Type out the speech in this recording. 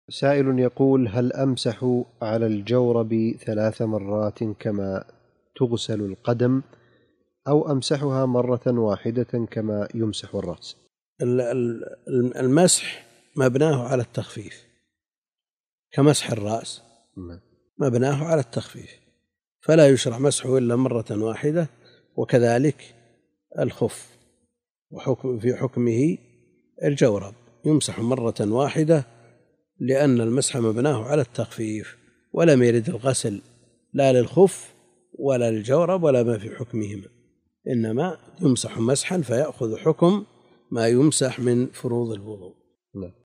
سائل يقول: هل أمسح على الجورب 3 مرات كما تغسل القدم، أو أمسحها مرة واحدة كما يمسح الرأس؟ المسح مبناه على التخفيف كمسح الرأس، مبناه على التخفيف، فلا يشرع مسحه إلا مرة واحدة. وكذلك الخف في حكمه الجورب يمسح مرة واحدة، لأن المسح مبناه على التخفيف، ولم يرد الغسل لا للخف ولا للجورب ولا ما في حكمهما، إنما يمسح مسحا فيأخذ حكم ما يمسح من فروض الوضوء.